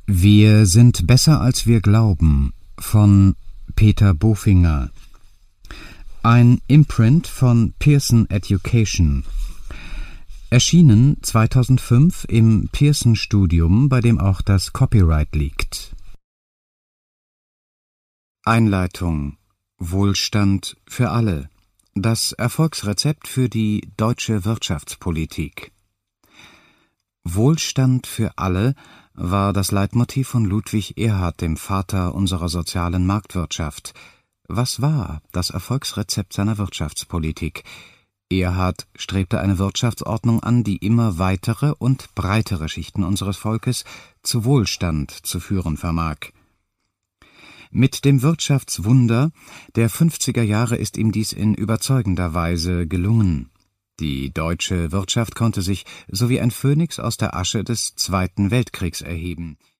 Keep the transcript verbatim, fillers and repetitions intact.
Wir sind besser als wir glauben von Peter Bofinger. Ein Imprint von Pearson Education. Erschienen zweitausendfünf im Pearson Studium, bei dem auch das Copyright liegt. Einleitung. Wohlstand für alle. Das Erfolgsrezept für die deutsche Wirtschaftspolitik. Wohlstand für alle war das Leitmotiv von Ludwig Erhard, dem Vater unserer sozialen Marktwirtschaft. Was war das Erfolgsrezept seiner Wirtschaftspolitik? Erhard strebte eine Wirtschaftsordnung an, die immer weitere und breitere Schichten unseres Volkes zu Wohlstand zu führen vermag. Mit dem Wirtschaftswunder der fünfziger Jahre ist ihm dies in überzeugender Weise gelungen. Die deutsche Wirtschaft konnte sich so wie ein Phönix aus der Asche des Zweiten Weltkriegs erheben.